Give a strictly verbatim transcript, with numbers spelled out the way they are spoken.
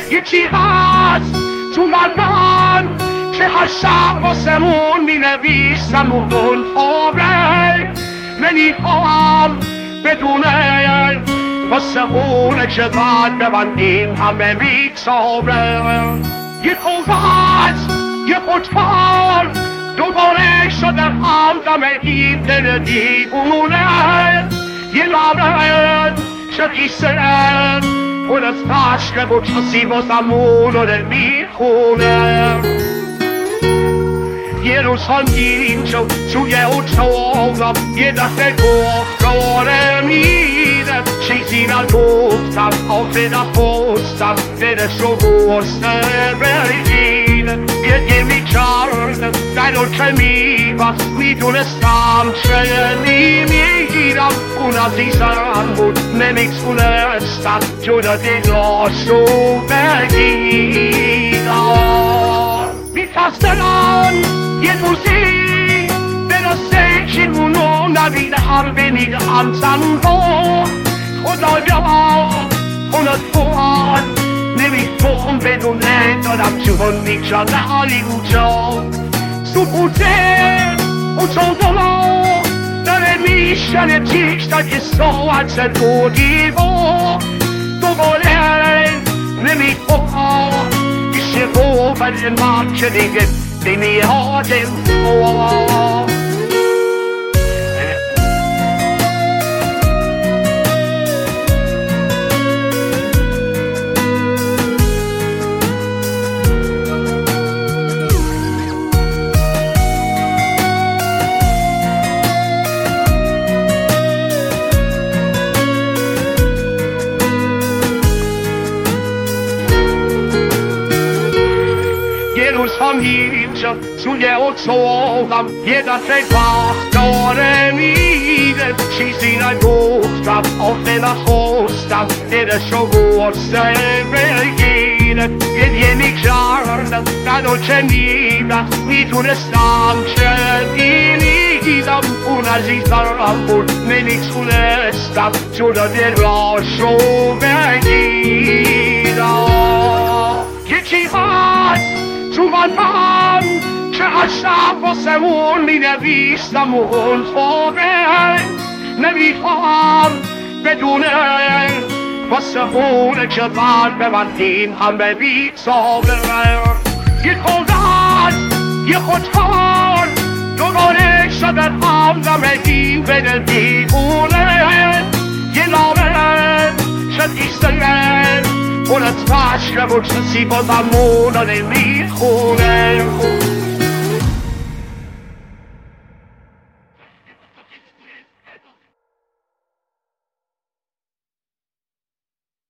یکی هست تو قلبم که هر شب واسمون می نویسم اون خوابه نمیخوام بدونه واسه اونه که بعد ببندیم همه میتابه یه خوبت یه خودفار دوباره شدم همدم این دل دیوونه یه لبت چه قیسه اون از عشق و کسی واسمون رو دل میخونه یه روز هم اینجا توی اتاقم یه دفعه گفتاره میره چیزی نگفتم آفه نخواستم دلش رو بسته بگیره گریه میکردم در اون که میبست میدونستم چه نمیگیرم اون عزیزم بود نمیتونستم جدا دلاشو بگیرم میترسدن یه روزی برسه که اونو نبیده هر بمیده هم زنبا خدا بیا اونو توان نمیتون بدونه دادم چون میکرده حالی اونجا سبوته اونجا دلا داره میشنه تیک تا که ساعت دو دیوا دوباره نمیتون شو ولی ما که دیگه نمیادم هم اینجا توی اتاقم یه دفعه وقت داره میده چیزی نگفتم آفه نخواستم دلش رو بسته بگیره گریه میکردم ندار که میبست میتونستم که نمیگیدم اون عزیزم بود نمیتونستم جدا دلش رو بگیرم یکی هست تو قلبم که هر شب واسمون می نویسم اون خوابه نمیخوام بدونه واسه اونه که بعد ببندیم همه بیتابه یه خودت یه خودکار دوباره شدن همدم این به دل دیوونه یه لابه شد ایستگه اون از عشق و کسی بازمون رو نمیخونه